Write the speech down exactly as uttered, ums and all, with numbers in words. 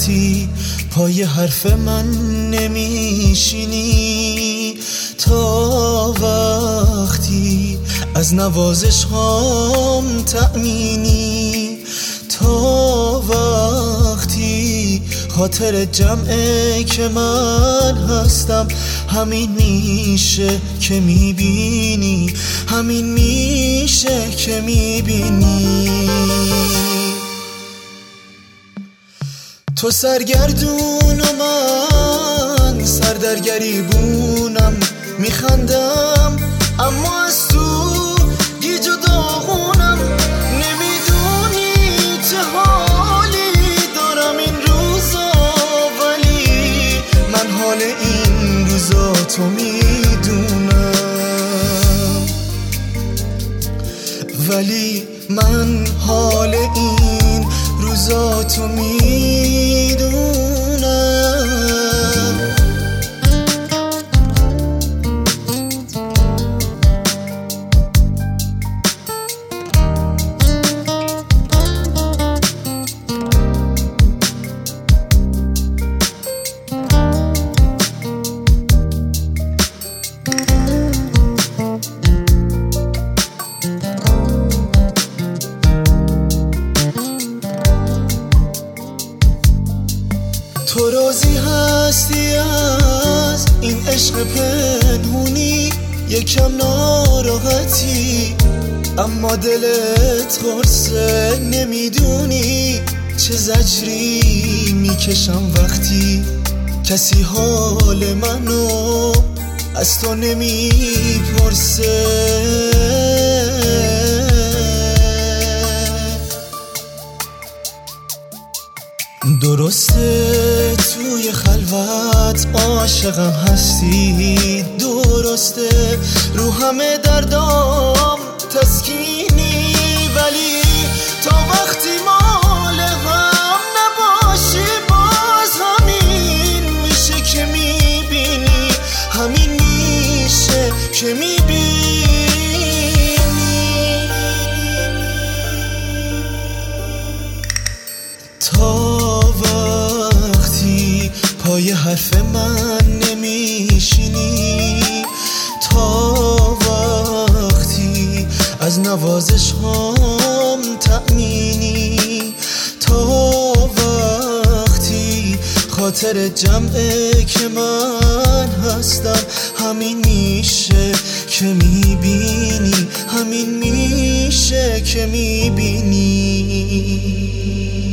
وقتی پای حرف من نمیشینی، تا وقتی از نوازش هام تأمینی، تا وقتی خاطر جمعه که من هستم، همین میشه که میبینی، همین میشه که میبینی. تو سرگردون و من سردرگریبونم، میخندم اما از تو گیج و داغونم. نمیدونی چه حالی دارم این روزا، ولی من حال این روزا تو میدونم، ولی من حال این روزا تو میدونم. تو راضی هستی از این عشق پنهونی، یکم ناراحتی اما دلت قرصه. نمیدونی چه زجری میکشم وقتی کسی حال منو از تو نمیپرسه. درسته توی خلوت عاشقم هستی، درسته رو همه دردام تسکینی، ولی تا وقتی مال هم نباشی باز همین میشه که میبینی، همین میشه که میبینی. تا پای حرف من نمیشینی، تا وقتی از نوازش هام تأمینی، تا وقتی خاطر جمعه که من هستم، همین میشه که میبینی، همین میشه که میبینی.